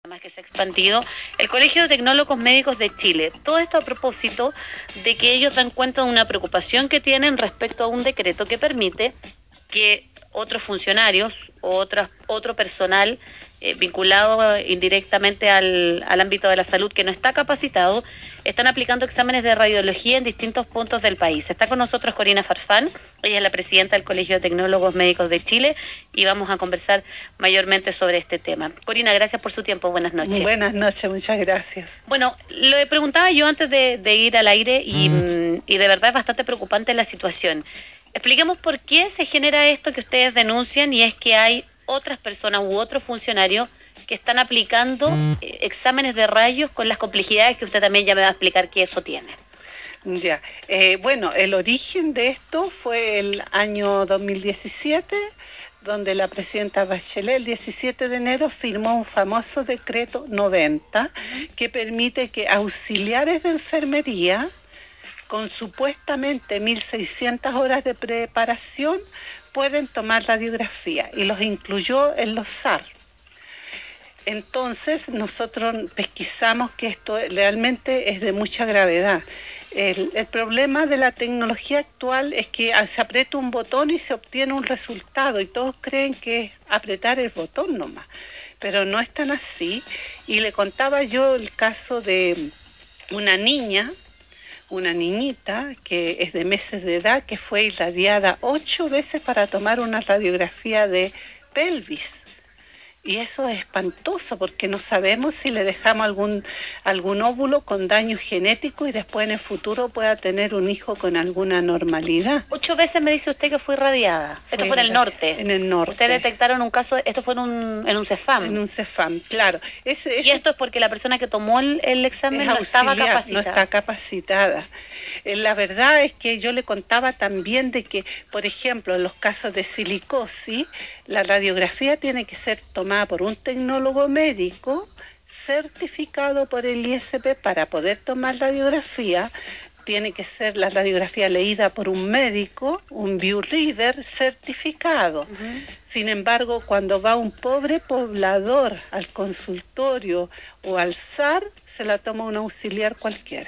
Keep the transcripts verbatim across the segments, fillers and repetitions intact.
más que se ha expandido, el Colegio de Tecnólogos Médicos de Chile. Todo esto a propósito de que ellos dan cuenta de una preocupación que tienen respecto a un decreto que permite que otros funcionarios o otras, otro personal eh, vinculado indirectamente al, al ámbito de la salud que no está capacitado, están aplicando exámenes de radiología en distintos puntos del país. Está con nosotros Corina Farfán, ella es la presidenta del Colegio de Tecnólogos Médicos de Chile y vamos a conversar mayormente sobre este tema. Corina, gracias por su tiempo, buenas noches. Buenas noches, muchas gracias. Bueno, lo preguntaba yo antes de, de ir al aire y, mm. y de verdad es bastante preocupante la situación. Expliquemos por qué se genera esto que ustedes denuncian, y es que hay otras personas u otros funcionarios que están aplicando eh, exámenes de rayos con las complejidades que usted también ya me va a explicar que eso tiene. Ya, eh, bueno, el origen de esto fue el año dos mil diecisiete, donde la presidenta Bachelet el diecisiete de enero firmó un famoso decreto noventa que permite que auxiliares de enfermería con supuestamente mil seiscientas horas de preparación pueden tomar radiografía, y los incluyó en los S A R. Entonces nosotros pesquisamos que esto realmente es de mucha gravedad. El, el problema de la tecnología actual es que se aprieta un botón y se obtiene un resultado, y todos creen que es apretar el botón nomás, pero no es tan así. Y le contaba yo el caso de una niña, una niñita que es de meses de edad, que fue irradiada ocho veces para tomar una radiografía de pelvis. Y eso es espantoso, porque no sabemos si le dejamos algún, algún óvulo con daño genético y después en el futuro pueda tener un hijo con alguna normalidad. Ocho veces me dice usted que fue irradiada. Fue esto fue en el norte. En el norte. Ustedes detectaron un caso, esto fue en un, en un CEFAM. En un CEFAM, claro. Ese, ese y esto es porque la persona que tomó el, el examen no auxiliar, estaba capacitada. No está capacitada. Eh, la verdad es que yo le contaba también de que, por ejemplo, en los casos de silicosis, la radiografía tiene que ser tomada por un tecnólogo médico certificado por el I S P para poder tomar radiografía. Tiene que ser la radiografía leída por un médico, un bioreader certificado. Uh-huh. Sin embargo, cuando va un pobre poblador al consultorio o al S A R, se la toma un auxiliar cualquiera.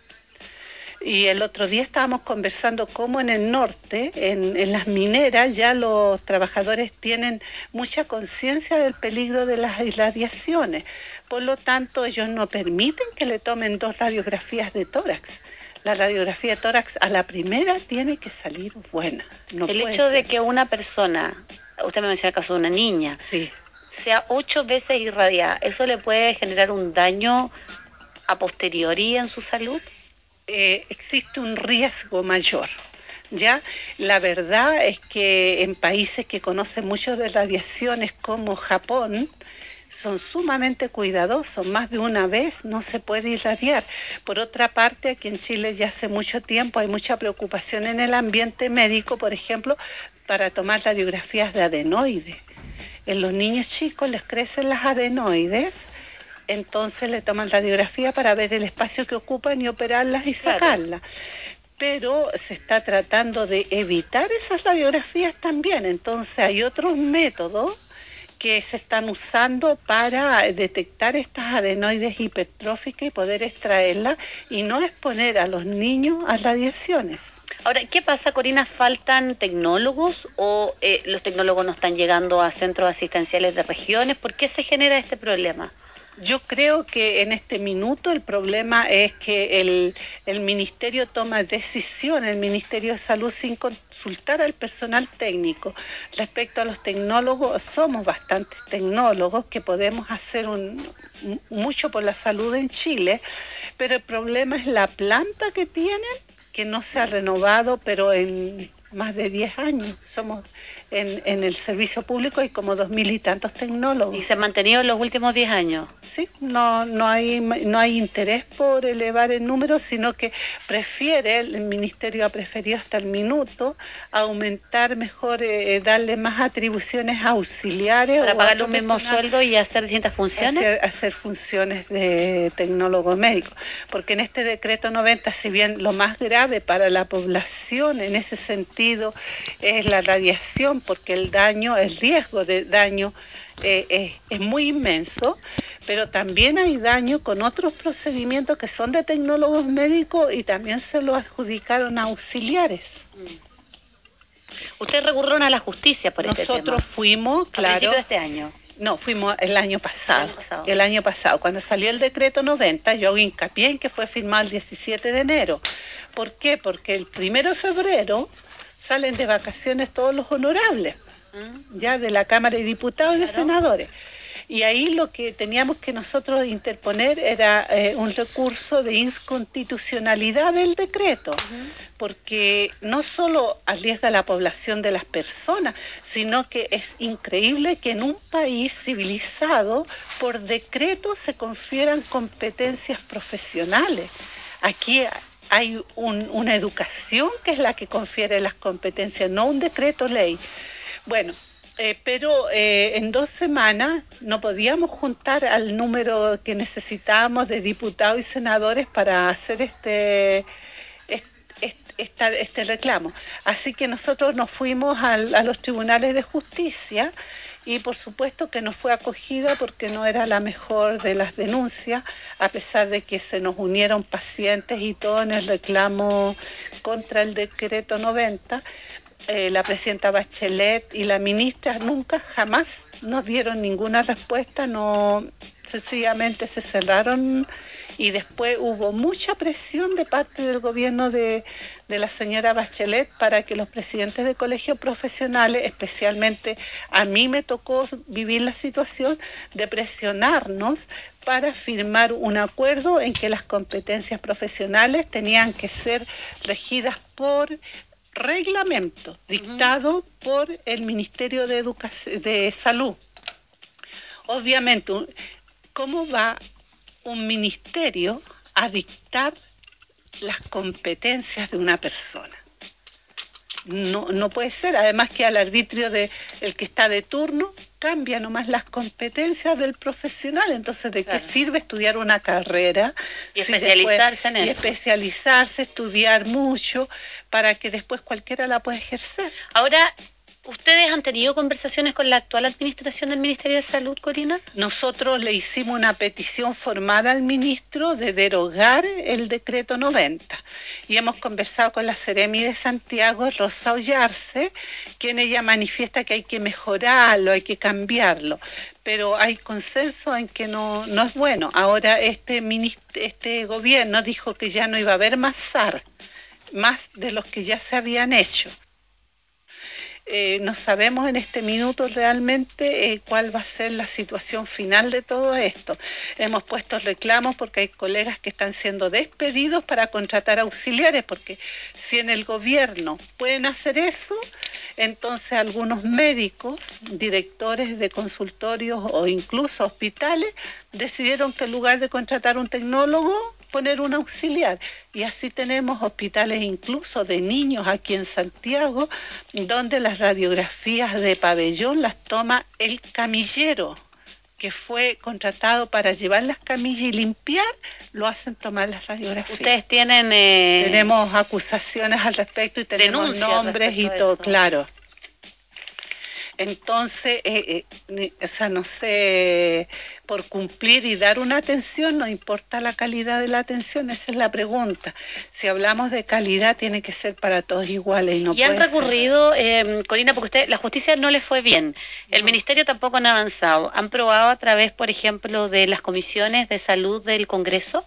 Y el otro día estábamos conversando cómo en el norte, en, en las mineras, ya los trabajadores tienen mucha conciencia del peligro de las irradiaciones. Por lo tanto, ellos no permiten que le tomen dos radiografías de tórax. La radiografía de tórax a la primera tiene que salir buena. No el puede hecho ser. de que una persona, usted me menciona el caso de una niña, sí. sea ocho veces irradiada, ¿eso le puede generar un daño a posteriori en su salud? Eh, existe un riesgo mayor. Ya, la verdad es que en países que conocen mucho de radiaciones como Japón, son sumamente cuidadosos, más de una vez no se puede irradiar. Por otra parte, aquí en Chile ya hace mucho tiempo hay mucha preocupación en el ambiente médico, por ejemplo, para tomar radiografías de adenoides. En los niños chicos les crecen las adenoides, entonces le toman radiografía para ver el espacio que ocupan y operarlas y sacarlas. Claro. Pero se está tratando de evitar esas radiografías también, entonces hay otros métodos que se están usando para detectar estas adenoides hipertróficas y poder extraerlas y no exponer a los niños a radiaciones. Ahora, ¿qué pasa, Corina? ¿Faltan tecnólogos o eh, los tecnólogos no están llegando a centros asistenciales de regiones? ¿Por qué se genera este problema? Yo creo que en este minuto el problema es que el, el Ministerio toma decisiones, el Ministerio de Salud, sin consultar al personal técnico. Respecto a los tecnólogos, somos bastantes tecnólogos que podemos hacer un, mucho por la salud en Chile, pero el problema es la planta que tienen, que no se ha renovado, pero en más de diez años. Somos en, en el servicio público hay como dos mil y tantos tecnólogos. ¿Y se han mantenido en los últimos diez años? Sí, no, no hay, no hay interés por elevar el número, sino que prefiere, el Ministerio ha preferido hasta el minuto, aumentar mejor, eh, darle más atribuciones auxiliares. Para pagarle un mismo sueldo y hacer distintas funciones. Hacer, hacer funciones de tecnólogo médico. Porque en este decreto noventa, si bien lo más grave para la población en ese sentido es la radiación, porque el daño, el riesgo de daño eh, es, es muy inmenso, pero también hay daño con otros procedimientos que son de tecnólogos médicos y también se lo adjudicaron a auxiliares. Ustedes recurrieron a la justicia por este tema. Nosotros fuimos, claro. ¿A principios de este año? No, fuimos el año pasado. El año pasado. El año pasado, cuando salió el decreto noventa, yo hago hincapié en que fue firmado el diecisiete de enero. ¿Por qué? Porque el primero de febrero salen de vacaciones todos los honorables, ¿Mm? ya de la Cámara de Diputados y de claro. senadores. Y ahí lo que teníamos que nosotros interponer era eh, un recurso de inconstitucionalidad del decreto, uh-huh. porque no solo arriesga la población de las personas, sino que es increíble que en un país civilizado por decreto se confieran competencias profesionales. Aquí hay un, una educación que es la que confiere las competencias, no un decreto ley. Bueno, Eh, pero eh, en dos semanas no podíamos juntar al número que necesitábamos de diputados y senadores para hacer este, este, este, este reclamo. Así que nosotros nos fuimos al, a los tribunales de justicia y por supuesto que no fue acogida porque no era la mejor de las denuncias, a pesar de que se nos unieron pacientes y todo en el reclamo contra el decreto noventa. Eh, la presidenta Bachelet y la ministra nunca, jamás nos dieron ninguna respuesta, no, sencillamente se cerraron y después hubo mucha presión de parte del gobierno de, de la señora Bachelet para que los presidentes de colegios profesionales, especialmente a mí me tocó vivir la situación de presionarnos para firmar un acuerdo en que las competencias profesionales tenían que ser regidas por reglamento dictado uh-huh. por el Ministerio de Educación, de Salud. Obviamente, ¿cómo va un ministerio a dictar las competencias de una persona? No, no puede ser, además que al arbitrio de el que está de turno cambia nomás las competencias del profesional, entonces ¿de claro. qué sirve estudiar una carrera? Y si especializarse después, en eso. Y especializarse, estudiar mucho, para que después cualquiera la pueda ejercer. Ahora, ¿ustedes han tenido conversaciones con la actual administración del Ministerio de Salud, Corina? Nosotros le hicimos una petición formal al ministro de derogar el decreto noventa y hemos conversado con la Seremi de Santiago, Rosa Ollarse, quien ella manifiesta que hay que mejorarlo, hay que cambiarlo, pero hay consenso en que no, no es bueno. Ahora este, ministro, este gobierno dijo que ya no iba a haber más S A R, más de los que ya se habían hecho. Eh, no sabemos en este minuto realmente eh, cuál va a ser la situación final de todo esto. Hemos puesto reclamos porque hay colegas que están siendo despedidos para contratar auxiliares, porque si en el gobierno pueden hacer eso, entonces algunos médicos, directores de consultorios o incluso hospitales decidieron que en lugar de contratar un tecnólogo, poner un auxiliar. Y así tenemos hospitales incluso de niños aquí en Santiago, donde las radiografías de pabellón las toma el camillero, que fue contratado para llevar las camillas y limpiar, lo hacen tomar las radiografías. Ustedes tienen... Eh, tenemos acusaciones al respecto y tenemos nombres y todo, claro. Entonces, eh, eh, o sea, no sé, por cumplir y dar una atención, no importa la calidad de la atención, esa es la pregunta. Si hablamos de calidad, tiene que ser para todos iguales. Y, no y han puede recurrido, eh, Corina, porque usted, la justicia no les fue bien, el no. Ministerio tampoco han avanzado. ¿Han probado a través, por ejemplo, de las comisiones de salud del Congreso?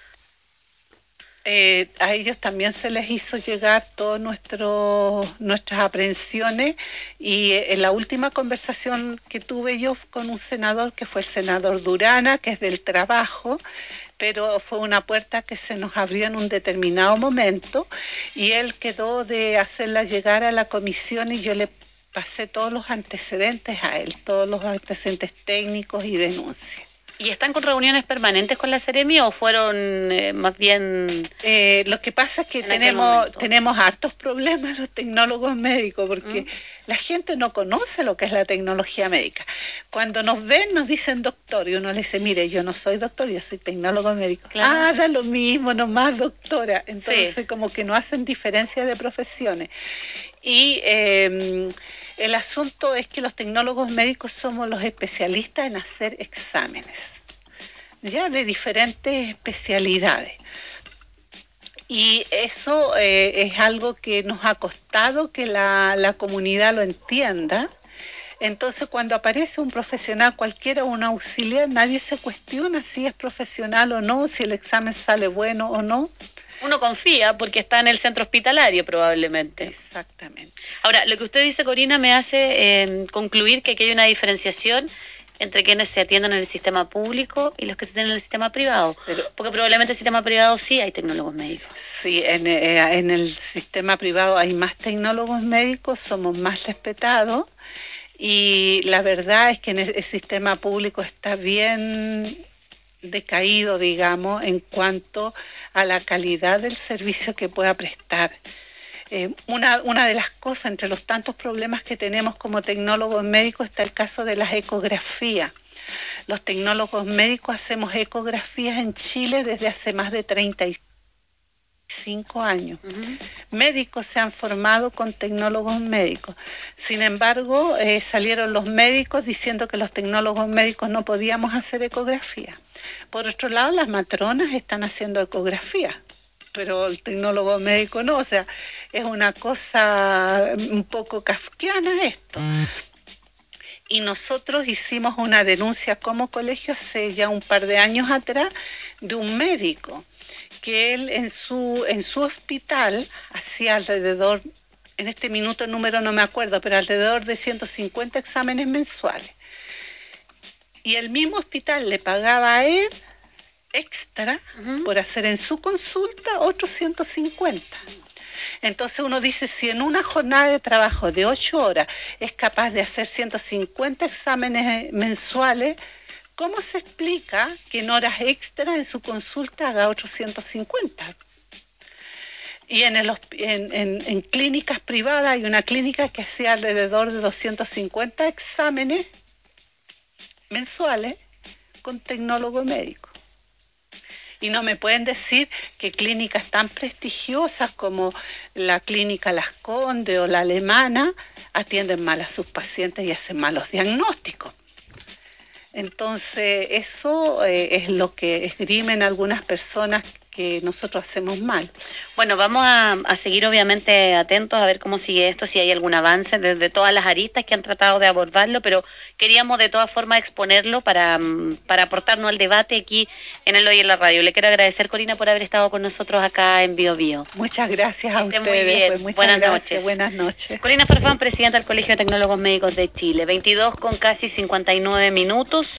Eh, a ellos también se les hizo llegar todas nuestras aprehensiones y eh, en la última conversación que tuve yo con un senador, que fue el senador Durana, que es del trabajo, pero fue una puerta que se nos abrió en un determinado momento y él quedó de hacerla llegar a la comisión y yo le pasé todos los antecedentes a él, todos los antecedentes técnicos y denuncias. ¿Y están con reuniones permanentes con la Seremi o fueron eh, más bien...? Eh, lo que pasa es que tenemos, tenemos hartos problemas los tecnólogos médicos porque ¿Mm? la gente no conoce lo que es la tecnología médica. Cuando nos ven nos dicen doctor y uno le dice, mire, yo no soy doctor, yo soy tecnólogo médico. Claro. Ah, da lo mismo, nomás doctora. Entonces sí. como que no hacen diferencia de profesiones. Y... Eh, el asunto es que los tecnólogos médicos somos los especialistas en hacer exámenes. ya de diferentes especialidades. Y eso eh, es algo que nos ha costado que la, la comunidad lo entienda. Entonces, cuando aparece un profesional cualquiera, un auxiliar, nadie se cuestiona si es profesional o no, si el examen sale bueno o no. Uno confía porque está en el centro hospitalario probablemente. Exactamente. Ahora, lo que usted dice, Corina, me hace eh, concluir que aquí hay una diferenciación entre quienes se atienden en el sistema público y los que se atienden en el sistema privado. Pero, porque probablemente en el sistema privado sí hay tecnólogos médicos. Sí, en, eh, en el sistema privado hay más tecnólogos médicos, somos más respetados. Y la verdad es que en el sistema público está bien decaído, digamos, en cuanto a la calidad del servicio que pueda prestar. Eh, una, una de las cosas, entre los tantos problemas que tenemos como tecnólogos médicos, está el caso de las ecografías. Los tecnólogos médicos hacemos ecografías en Chile desde hace más de treinta y cinco años. Uh-huh. Médicos se han formado con tecnólogos médicos. Sin embargo, eh, salieron los médicos diciendo que los tecnólogos médicos no podíamos hacer ecografía. Por otro lado, las matronas están haciendo ecografía, pero el tecnólogo médico no. O sea, es una cosa un poco kafkiana esto. Y nosotros hicimos una denuncia como colegio hace ya un par de años atrás de un médico que él en su, en su hospital hacía alrededor, en este minuto el número no me acuerdo, pero alrededor de ciento cincuenta exámenes mensuales. Y el mismo hospital le pagaba a él extra uh-huh. por hacer en su consulta otros ciento cincuenta. Entonces uno dice, si en una jornada de trabajo de ocho horas es capaz de hacer ciento cincuenta exámenes mensuales, ¿cómo se explica que en horas extras en su consulta haga otros ciento cincuenta? Y en, el, en, en, en clínicas privadas hay una clínica que hacía alrededor de doscientos cincuenta exámenes mensuales con tecnólogo médico. Y no me pueden decir que clínicas tan prestigiosas como la clínica Las Condes o la Alemana atienden mal a sus pacientes y hacen malos diagnósticos. Entonces, eso eh, es lo que esgrimen algunas personas que nosotros hacemos mal. Bueno, vamos a, a seguir obviamente atentos a ver cómo sigue esto, si hay algún avance desde todas las aristas que han tratado de abordarlo, pero queríamos de todas formas exponerlo para, para aportarnos al debate aquí en el Hoy en la Radio. Le quiero agradecer, Corina, por haber estado con nosotros acá en Bio Bio. Muchas gracias a ustedes. Muy bien. Pues muchas buenas gracias. noches. Buenas noches. Corina Farfán, presidenta del Colegio de Tecnólogos Médicos de Chile. veintidós con casi cincuenta y nueve minutos.